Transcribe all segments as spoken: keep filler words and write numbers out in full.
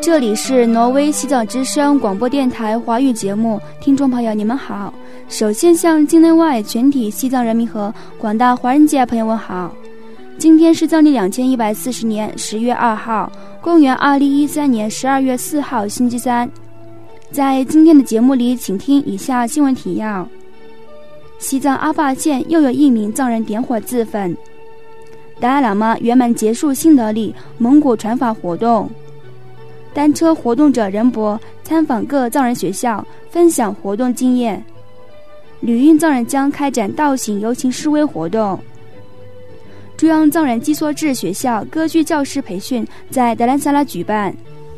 这里是挪威西藏之声广播电台华语节目，听众朋友你们好。首先向境内外全体西藏人民和广大华人界朋友问好。今天是藏历两千一百四十年十月二号，公元二零一三年十二月四号星期三。在今天的节目里，请听以下新闻提要：西藏阿坝县又有一名藏人点火自焚；达赖喇嘛圆满结束新德里蒙古传法活动；单车活动者任博参访各藏人学校，分享活动经验；旅运藏人将开展道行游行示威活动；中央藏人基梭治学校歌剧教师培训在达兰萨拉举办。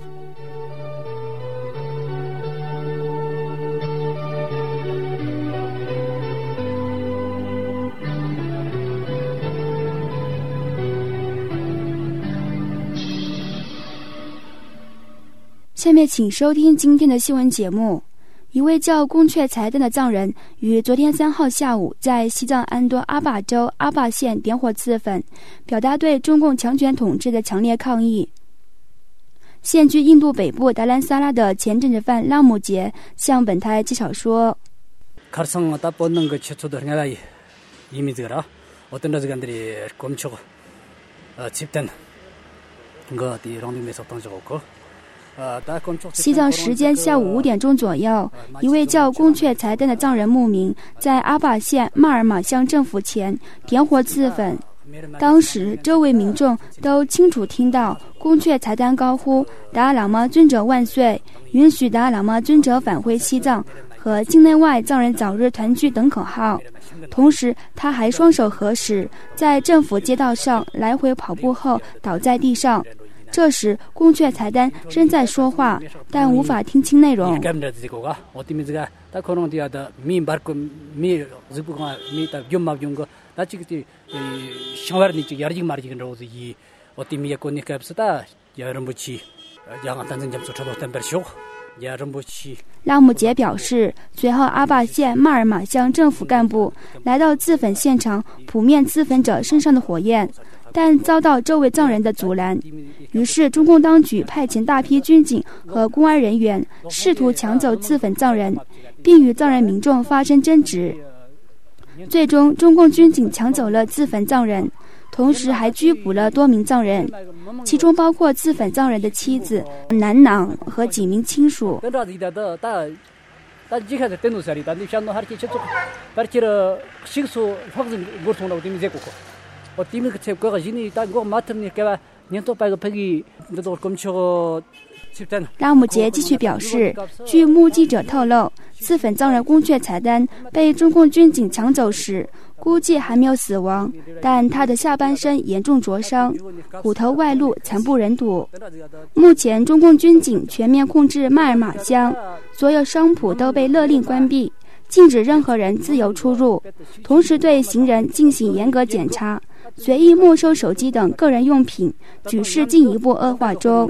下面请收听今天的新闻节目。一位叫宫阙才丹的藏人于昨天三号下午在西藏安多阿坝州阿坝县点火自焚，表达对中共强权统治的强烈抗议。现居印度北部达兰萨拉的前政治犯拉姆杰向本台介绍说，西藏时间下午五点钟左右，一位叫宫阙才丹的藏人牧民在阿坝县玛尔马乡政府前点火自焚。当时周围民众都清楚听到宫阙才丹高呼达赖喇嘛尊者万岁，允许达赖喇嘛尊者返回西藏和境内外藏人早日团聚等口号。同时他还双手合十，在政府街道上来回跑步后倒在地上。这时宫阙才丹正在说话，但无法听清内容。拉姆杰表示，随后阿坝县玛尔马乡政府干部来到自焚现场，扑灭自焚者身上的火焰，但遭到周围藏人的阻拦。于是中共当局派遣大批军警和公安人员试图抢走自焚藏人，并与藏人民众发生争执。最终中共军警抢走了自焚藏人，同时还拘捕了多名藏人，其中包括自焚藏人的妻子南囊和几名亲属。拉姆杰继续表示，据目击者透露，自焚藏人宫阙才丹被中共军警抢走时估计还没有死亡，但他的下半身严重灼伤，骨头外露，惨不忍睹。目前中共军警全面控制玛尔马乡，所有商铺都被勒令关闭，禁止任何人自由出入，同时对行人进行严格检查，随意没收手机等个人用品，局势进一步恶化中。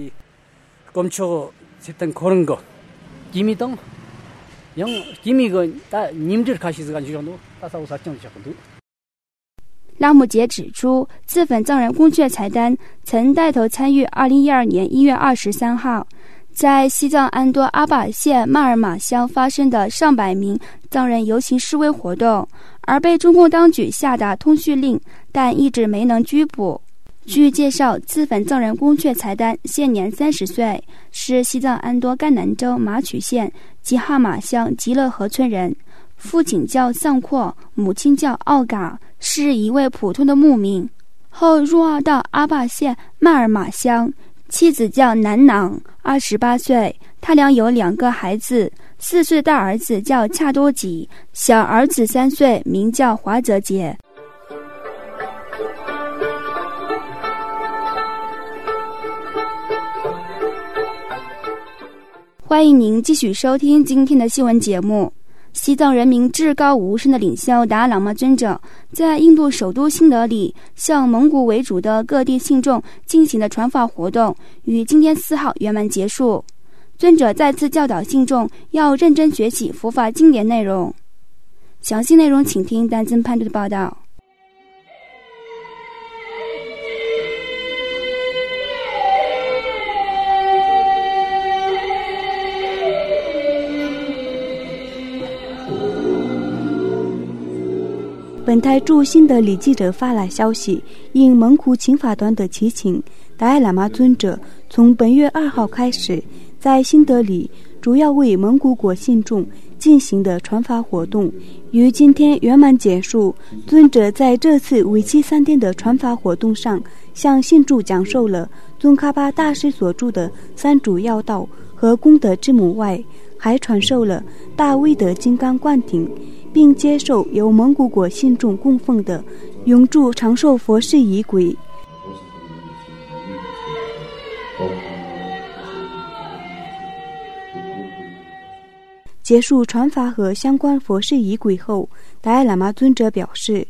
拉姆杰指出，自焚藏人宫阙才丹曾带头参与二零一二年一月二十三号在西藏安多阿坝县玛尔马乡发生的上百名藏人游行示威活动，而被中共当局下达通讯令，但一直没能拘捕。据介绍，自焚藏人宫阙才丹现年三十岁，是西藏安多甘南州马曲县吉哈马乡吉勒河村人，父亲叫桑阔，母亲叫奥嘎，是一位普通的牧民。后入奥到阿坝县玛尔马乡，妻子叫南囊，二十八岁，他俩有两个孩子，四岁大儿子叫恰多吉，小儿子三岁，名叫华泽杰。欢迎您继续收听今天的新闻节目。西藏人民至高无上的领袖达赖喇嘛尊者在印度首都新德里向蒙古为主的各地信众进行的传法活动于今天四号圆满结束。尊者再次教导信众要认真学习佛法经典内容。详细内容请听丹增潘度的报道。 本台驻新德里记者发来消息，应蒙古请法团的祈请，达赖喇嘛尊者从本月二号开始，在新德里主要为蒙古国信众进行的传法活动于今天圆满结束。尊者在这次为期三天的传法活动上，向信众讲授了宗喀巴大师所著的三主要道和功德之母外，还传授了大威德金刚灌顶，并接受由蒙古国信众供奉的永驻长寿佛事仪轨。结束传法和相关佛事仪轨后，达赖喇嘛尊者表示，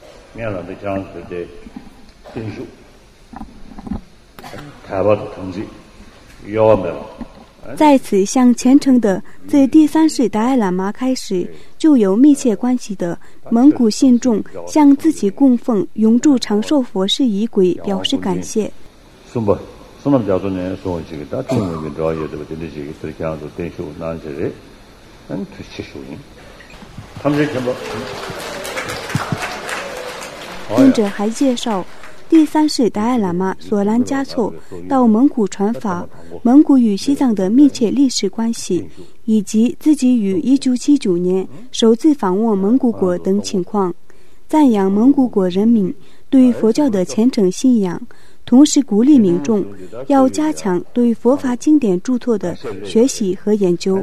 在此向虔诚的自第三世达赖喇嘛开始就有密切关系的蒙古信众向自己供奉永驻长寿佛事仪轨表示感谢。尊者还介绍，第三世达赖喇嘛索兰嘉措到蒙古传法，蒙古与西藏的密切历史关系，以及自己于一九七九年首次访问蒙古国等情况，赞扬蒙古国人民对佛教的虔诚信仰，同时鼓励民众要加强对佛法经典著作的学习和研究。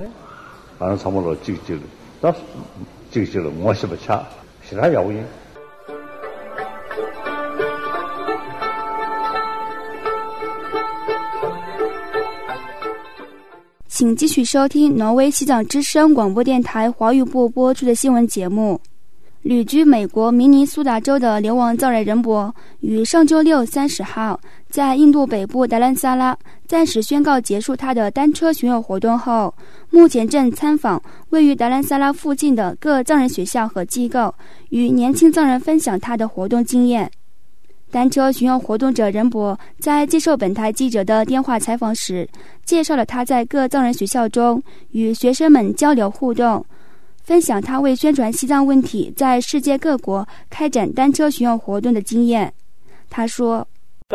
请继续收听挪威西藏之声广播电台华语部播出的新闻节目。旅居美国明尼苏达州的流亡藏人仁波于上周六三十号在印度北部达兰萨拉暂时宣告结束他的单车巡游活动后，目前正参访位于达兰萨拉附近的各藏人学校和机构，与年轻藏人分享他的活动经验。单车巡游活动者仁波在接受本台记者的电话采访时，介绍了他在各藏人学校中与学生们交流互动，分享他为宣传西藏问题在世界各国开展单车巡游活动的经验。他说，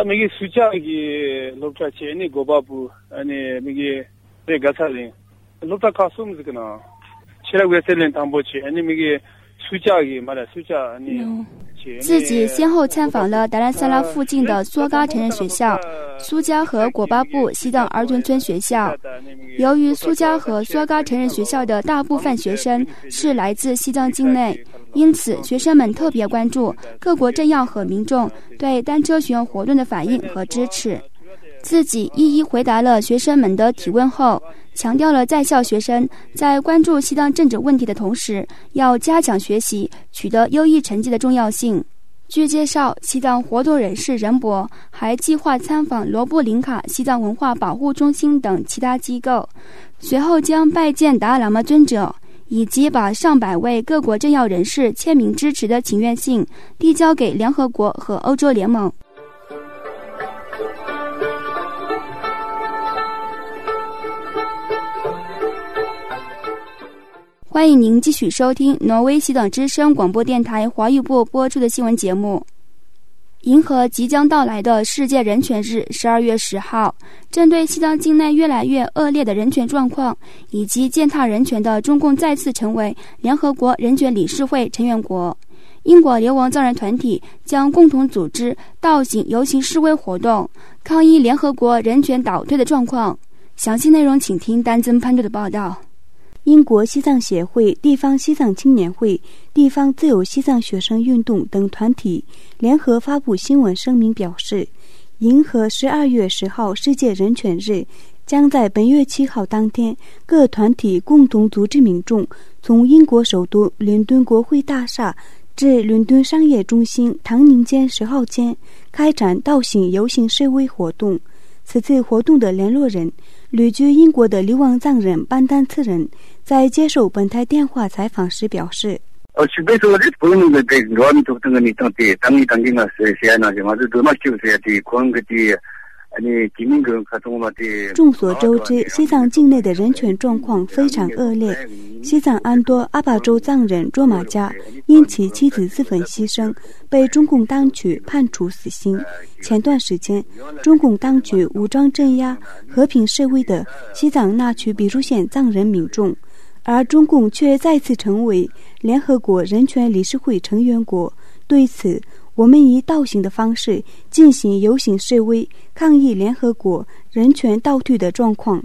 自己先后参访了达兰萨拉附近的苏嘎成人学校、苏加和果巴布西藏儿童村学校。由于苏加和苏嘎成人学校的大部分学生是来自西藏境内，因此学生们特别关注各国政要和民众对单车巡游活动的反应和支持。自己一一回答了学生们的提问后，强调了在校学生在关注西藏政治问题的同时，要加强学习，取得优异成绩的重要性。据介绍，西藏活动人士仁波还计划参访罗布林卡西藏文化保护中心等其他机构，随后将拜见达赖喇嘛尊者，以及把上百位各国政要人士签名支持的请愿信递交给联合国和欧洲联盟。欢迎您继续收听挪威西藏之声广播电台华语部播出的新闻节目。迎合即将到来的世界人权日十二月十号，针对西藏境内越来越恶劣的人权状况以及践踏人权的中共再次成为联合国人权理事会成员国，英国流亡藏人团体将共同组织倒行游行示威活动，抗议联合国人权倒退的状况。详细内容请听丹增潘队的报道。 英国西藏协会、地方西藏青年会、地方自由西藏学生运动等团体联合发布新闻声明表示，迎合十二月十号世界人权日，将在本月七号当天，各团体共同组织民众从英国首都伦敦国会大厦至伦敦商业中心唐宁街十号间开展倒行游行示威活动。此次活动的联络人、旅居英国的流亡藏人班丹次人在接受本台电话采访时表示， 众所周知，西藏境内的人权状况非常恶劣。西藏安多阿坝州藏人卓玛加因其妻子自焚牺牲，被中共当局判处死刑。前段时间，中共当局武装镇压和平示威的西藏那曲比如县藏人民众，而中共却再次成为联合国人权理事会成员国。对此，我们以倒行的方式进行游行示威，抗议联合国人权倒退的状况。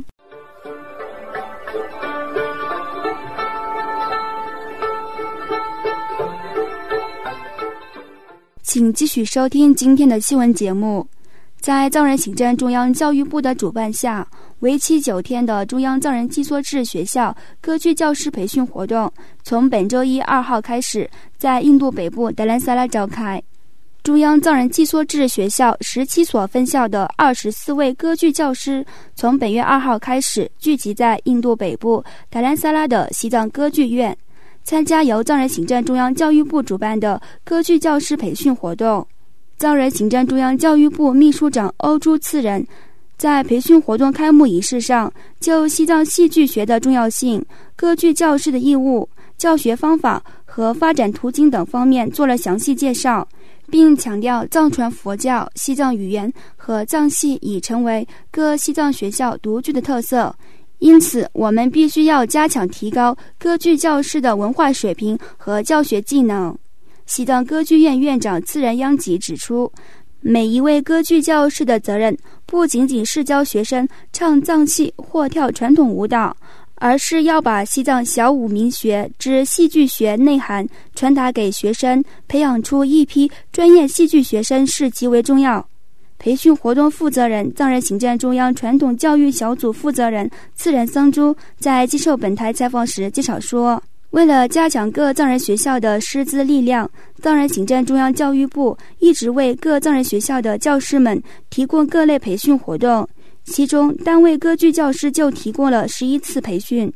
请继续收听今天的新闻节目。在藏人行政中央教育部的主办下，为期九天的中央藏人寄宿制学校歌剧教师培训活动从本周一二号开始在印度北部达兰萨拉召开。中央藏人寄宿制学校十七所分校的二十四位歌剧教师从本月二号开始聚集在印度北部达兰萨拉的西藏歌剧院，参加由藏人行政中央教育部主办的歌剧教师培训活动。藏人行政中央教育部秘书长欧珠次仁在培训活动开幕仪式上就西藏戏剧学的重要性、歌剧教师的义务、教学方法和发展途径等方面做了详细介绍，并强调藏传佛教、西藏语言和藏戏已成为各西藏学校独具的特色，因此我们必须要加强提高歌剧教师的文化水平和教学技能。西藏歌剧院院长次仁央吉指出，每一位歌剧教师的责任不仅仅是教学生唱藏戏或跳传统舞蹈，而是要把西藏小舞民学之戏剧学内涵传达给学生，培养出一批专业戏剧学生是极为重要。培训活动负责人、藏人行政中央传统教育小组负责人次仁桑珠在接受本台采访时介绍说，为了加强各藏人学校的师资力量，藏人行政中央教育部一直为各藏人学校的教师们提供各类培训活动，其中单位歌剧教师就提供了十一次培训。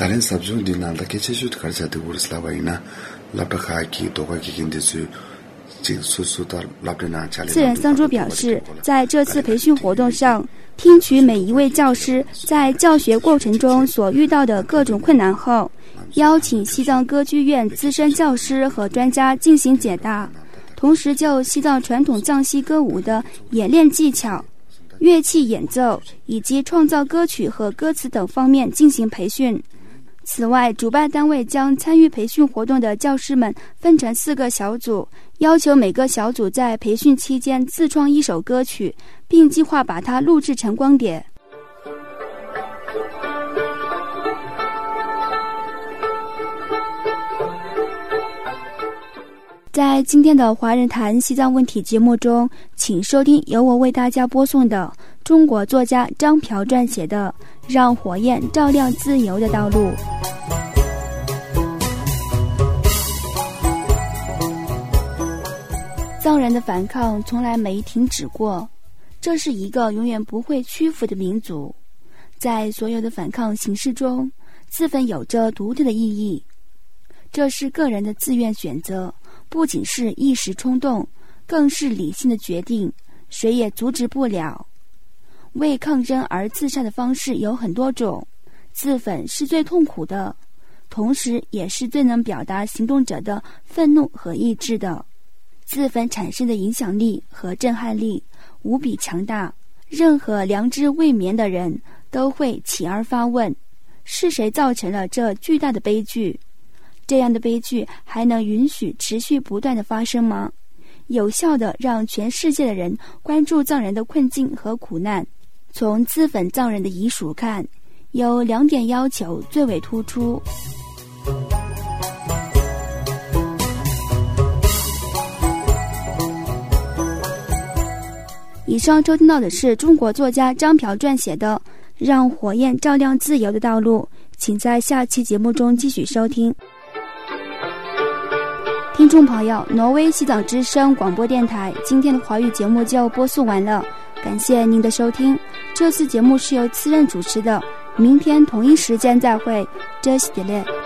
次仁桑珠表示，在这次培训活动上，听取每一位教师在教学过程中所遇到的各种困难后，邀请西藏歌剧院资深教师和专家进行解答，同时就西藏传统藏戏歌舞的演练技巧、乐器演奏以及创造歌曲和歌词等方面进行培训。此外，主办单位将参与培训活动的教师们分成四个小组，要求每个小组在培训期间自创一首歌曲，并计划把它录制成光碟。在今天的华人谈西藏问题节目中，请收听由我为大家播送的中国作家张朴撰写的《让火焰照亮自由的道路》。藏人的反抗从来没停止过，这是一个永远不会屈服的民族。在所有的反抗形式中，自焚有着独特的意义。这是个人的自愿选择，不仅是一时冲动，更是理性的决定，谁也阻止不了。为抗争而自杀的方式有很多种，自焚是最痛苦的，同时也是最能表达行动者的愤怒和意志的。自焚产生的影响力和震撼力无比强大，任何良知未泯的人都会起而发问，是谁造成了这巨大的悲剧？这样的悲剧还能允许持续不断的发生吗？有效的让全世界的人关注藏人的困境和苦难。从自焚藏人的遗属看，有两点要求最为突出。以上收听到的是中国作家张朴撰写的《让火焰照亮自由的道路》，请在下期节目中继续收听。听众朋友，挪威西藏之声广播电台今天的华语节目就播送完了，感谢您的收听。这次节目是由次任主持的，明天同一时间再会，这是的嘞。